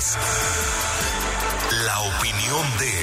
Escuchas la opinión de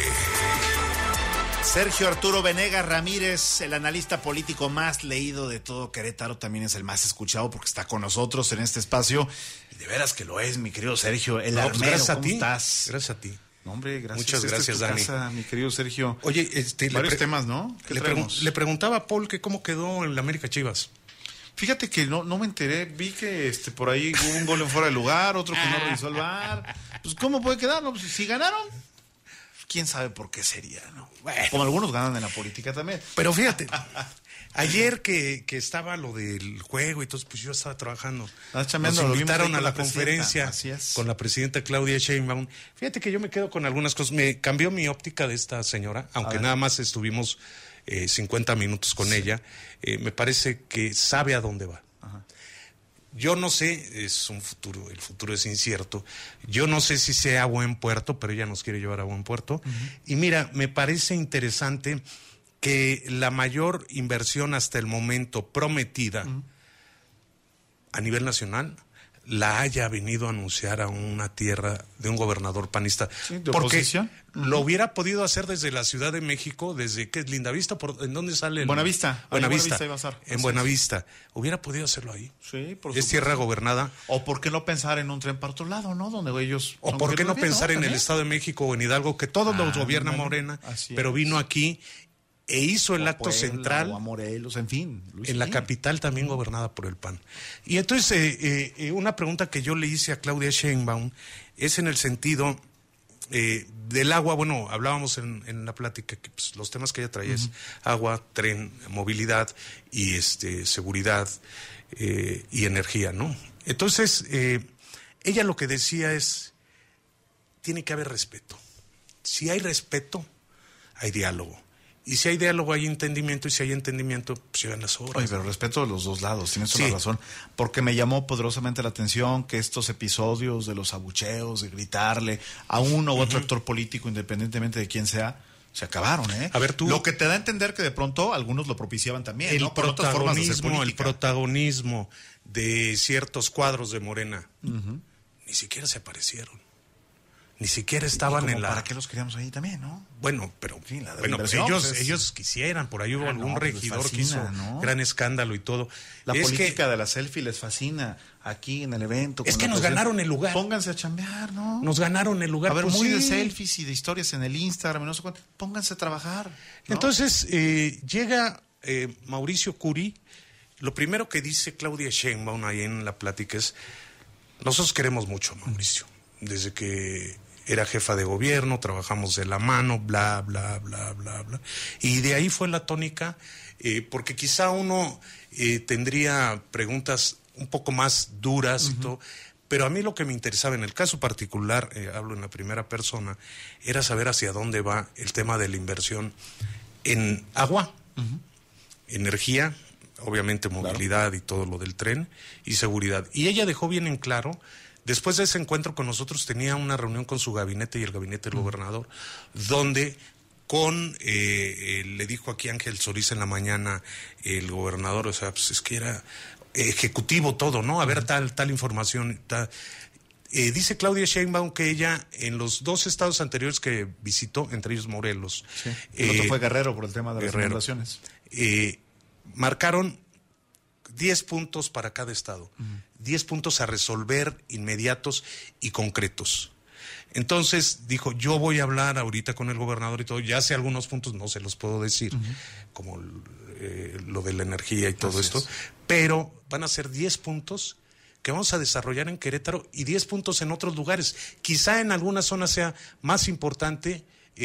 Sergio Arturo Venegas Ramírez, el analista político más leído de todo Querétaro, también es el más escuchado porque está con nosotros en este espacio. Y de veras que lo es, mi querido Sergio, el armero, gracias ¿cómo a ti. estás? Gracias a ti. No, hombre, gracias. Muchas gracias, Dani. Casa, mi querido Sergio. Oye, varios temas, ¿no? Le preguntaba a Paul que cómo quedó el América Chivas. Fíjate que no me enteré, vi que por ahí hubo un gol en fuera de lugar, otro que no revisó el VAR. Pues ¿cómo puede quedar? No, pues, si ganaron, quién sabe por qué sería, ¿no? Bueno, como algunos ganan en la política también. Pero fíjate, ayer que estaba lo del juego y todo, pues yo estaba trabajando. Nos invitaron a la conferencia con la presidenta Claudia Sheinbaum. Fíjate que yo me quedo con algunas cosas. Me cambió mi óptica de esta señora, aunque nada más estuvimos 50 minutos con ella. Me parece que sabe a dónde va. Ajá. Yo no sé, el futuro es incierto. Yo no sé si sea a buen puerto, pero ella nos quiere llevar a buen puerto. Uh-huh. Y mira, me parece interesante que la mayor inversión hasta el momento prometida a nivel nacional la haya venido a anunciar a una tierra de un gobernador panista. Sí, de porque oposición. Lo hubiera podido hacer desde la Ciudad de México, desde ¿qué es Lindavista? ¿En dónde sale? Buenavista. Buenavista. Iba a ser. En Buenavista. Hubiera podido hacerlo ahí. Sí, por supuesto. Es tierra gobernada. O por qué no pensar en un tren para otro lado, ¿no? Donde ellos... O por qué no pensar en el Estado de México o en Hidalgo, que todos los gobierna Morena, pero vino aquí e hizo el acto Puebla, central o a Morelos, en fin. En la capital también gobernada por el PAN. Y entonces, una pregunta que yo le hice a Claudia Sheinbaum es en el sentido del agua. Bueno, hablábamos en la plática que pues, los temas que ella traía es agua, tren, movilidad y seguridad y energía, ¿no? Entonces, ella lo que decía es, tiene que haber respeto. Si hay respeto, hay diálogo. Y si hay diálogo, hay entendimiento, y si hay entendimiento, pues llegan las obras. Oye, pero respeto de los dos lados, tienes toda la razón. Porque me llamó poderosamente la atención que estos episodios de los abucheos, de gritarle a uno u otro actor político, independientemente de quién sea, se acabaron, ¿eh? A ver, tú... Lo que te da a entender que de pronto algunos lo propiciaban también, el ¿no? Por otras formas de hacer política. El protagonismo de ciertos cuadros de Morena, ni siquiera se aparecieron. Ni siquiera estaban en la... ¿Para qué los queríamos ahí también, no? Bueno, pero en fin, ellos quisieran, por ahí hubo algún regidor fascina, que hizo gran escándalo y todo. La política de la selfie les fascina aquí en el evento. Es que nos ganaron el lugar. Pónganse a chambear, ¿no? Nos ganaron el lugar. A ver, pues muy de selfies y de historias en el Instagram, no sé cuánto. Pónganse a trabajar, ¿no? Entonces, llega Mauricio Curi. Lo primero que dice Claudia Sheinbaum ahí en la plática es, nosotros queremos mucho a Mauricio. Desde que era jefa de gobierno, trabajamos de la mano, bla, bla, bla, bla, bla. Y de ahí fue la tónica, porque quizá uno tendría preguntas un poco más duras y todo, pero a mí lo que me interesaba en el caso particular, hablo en la primera persona, era saber hacia dónde va el tema de la inversión en agua, energía, obviamente movilidad y todo lo del tren, y seguridad. Y ella dejó bien en claro. Después de ese encuentro con nosotros tenía una reunión con su gabinete y el gabinete del gobernador, donde le dijo aquí Ángel Solís en la mañana, el gobernador, o sea, pues es que era ejecutivo todo, ¿no? A ver tal información. Dice Claudia Sheinbaum que ella en los 2 estados anteriores que visitó, entre ellos Morelos. Sí. El otro fue Guerrero por el tema de las inundaciones. Marcaron 10 puntos para cada estado, 10 puntos a resolver inmediatos y concretos. Entonces dijo, yo voy a hablar ahorita con el gobernador y todo, ya sé algunos puntos, no se los puedo decir, como lo de la energía y todo esto, pero van a ser 10 puntos que vamos a desarrollar en Querétaro y 10 puntos en otros lugares. Quizá en alguna zona sea más importante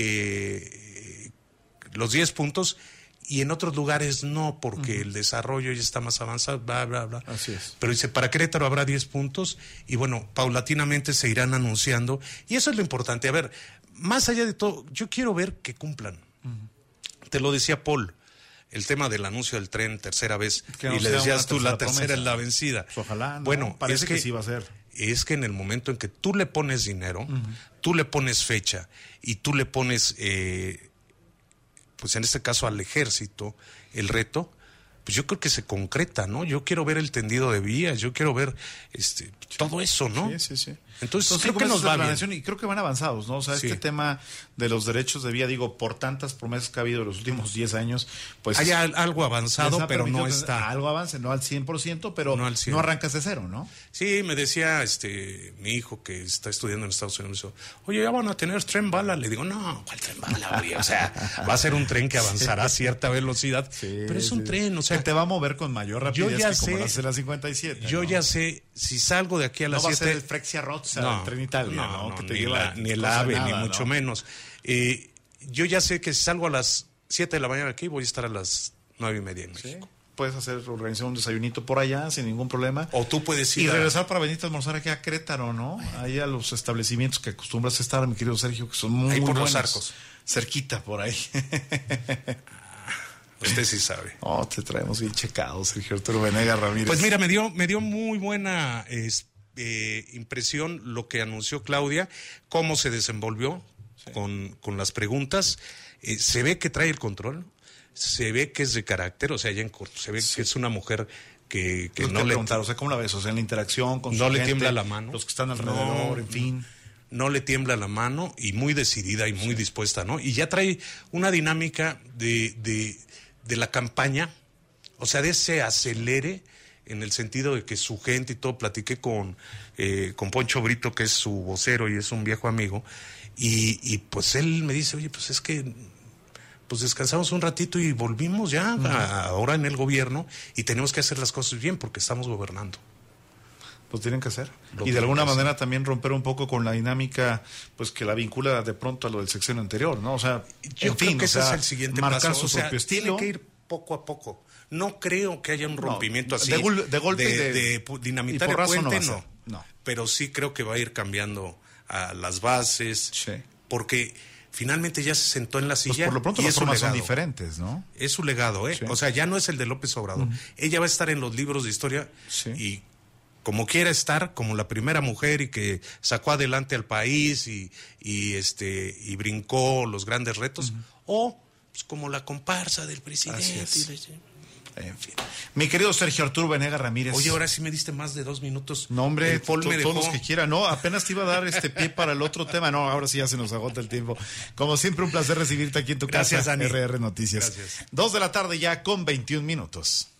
los 10 puntos, y en otros lugares no, porque el desarrollo ya está más avanzado, bla, bla, bla. Así es. Pero dice, para Querétaro habrá 10 puntos y bueno, paulatinamente se irán anunciando. Y eso es lo importante. A ver, más allá de todo, yo quiero ver que cumplan. Te lo decía Paul, el tema del anuncio del tren tercera vez, y le decías tú, la tercera es la vencida. Pues ojalá, ¿no? Bueno, parece que sí va a ser. Es que en el momento en que tú le pones dinero, tú le pones fecha y tú le pones... pues en este caso al ejército, el reto, pues yo creo que se concreta, ¿no? Yo quiero ver el tendido de vías, yo quiero ver todo eso, ¿no? Sí. Entonces creo que nos va bien. Y creo que van avanzados, ¿no? O sea, Sí. este tema de los derechos de vía, digo, por tantas promesas que ha habido en los últimos 10 años, pues... Hay algo avanzado, les ha pero no permitido está. Algo avance, no al 100%, pero No al 100. no arrancas de cero, ¿no? Sí, me decía mi hijo que está estudiando en Estados Unidos, me dijo, oye, ya van a tener tren bala. Le digo, no, ¿cuál tren bala? Oye? O sea, va a ser un tren que avanzará a cierta velocidad, pero es un tren, o sea... Que te va a mover con mayor rapidez yo ya que como sé, lo hace la 57. Yo ¿no? ya sé, si salgo de aquí a las No va 7... a ser el Frexia Rozza, el tren Italia, ¿no? Que te ni, lleva ni el cosa AVE, nada, ni ¿no? mucho menos. Yo ya sé que si salgo a las 7 de la mañana aquí, voy a estar a las 9:30 en Sí. México. Puedes organizar un desayunito por allá sin ningún problema. O tú puedes ir Y regresar para venirte a almorzar aquí a Querétaro, ¿no? Ahí a los establecimientos que acostumbras a estar, mi querido Sergio, que son muy, Ahí muy por buenos. Los Arcos. Cerquita por ahí. Usted sí sabe. Oh, te traemos bien checado, Sergio Arturo Venegas Ramírez. Pues mira, me dio muy buena impresión lo que anunció Claudia, cómo se desenvolvió con las preguntas. Se ve que trae el control, se ve que es de carácter, o sea, ya en corto, se ve que es una mujer que no le... preguntar, o sea, ¿cómo la ves? O sea, en la interacción con No su le gente, tiembla la mano. los que están alrededor, en fin. No le tiembla la mano y muy decidida y muy dispuesta, ¿no? Y ya trae una dinámica de la campaña, o sea, de ese acelere en el sentido de que su gente y todo, platiqué con Poncho Brito, que es su vocero y es un viejo amigo, y pues él me dice, oye, pues es que pues descansamos un ratito y volvimos ya ahora en el gobierno y tenemos que hacer las cosas bien porque estamos gobernando. Pues tienen que hacer. Lo Y de alguna tienen que manera también romper un poco con la dinámica, pues que la vincula de pronto a lo del sexenio anterior, ¿no? O sea, Yo en creo fin, que o ese sea, es el siguiente marcar paso. su propio estilo. Tiene que ir poco a poco. No creo que haya un rompimiento así. de golpe y de dinamitar y el porrazo puente, no va a ser. no. No. Pero sí creo que va a ir cambiando a las bases. Sí. Porque finalmente ya se sentó en la Pues silla. por lo pronto y las es su formas son legado. diferentes, ¿no? Es su legado, ¿eh? Sí. O sea, ya no es el de López Obrador. Ella va a estar en los libros de historia Sí. y como quiera estar, como la primera mujer y que sacó adelante al país y brincó los grandes retos, o pues, como la comparsa del presidente. Así es. En fin. Mi querido Sergio Arturo Venegas Ramírez. Oye, ahora sí me diste más de 2 minutos. No, hombre, El Paul me todos dejó. los que quiera. No, apenas te iba a dar pie para el otro tema. No, ahora sí ya se nos agota el tiempo. Como siempre, un placer recibirte aquí en tu Gracias, casa, Dani. RR Noticias. Gracias. 2 de la tarde ya con 21 minutos.